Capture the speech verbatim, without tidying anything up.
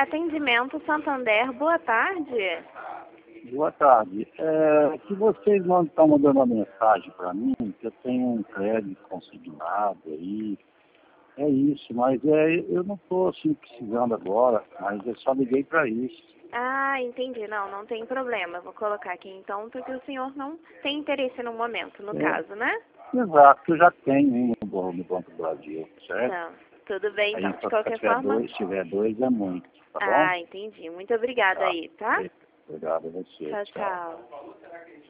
Atendimento Santander, boa tarde. Boa tarde. É, que vocês não estão mandando uma mensagem para mim, que eu tenho um crédito consignado aí. É isso, mas é, eu não estou assim precisando agora, mas eu só liguei para isso. Ah, entendi. Não, não tem problema. Eu vou colocar aqui então, porque o senhor não tem interesse no momento, no É, caso, né? exato, eu já tenho um no, no Banco do Brasil, certo? Não, tudo bem Aí então. De se qualquer tiver forma... dois, se tiver dois é muito, tá bom? Ah, entendi. Muito obrigada Tá. aí, tá? Obrigado a você. Tchau, Tchau. tchau.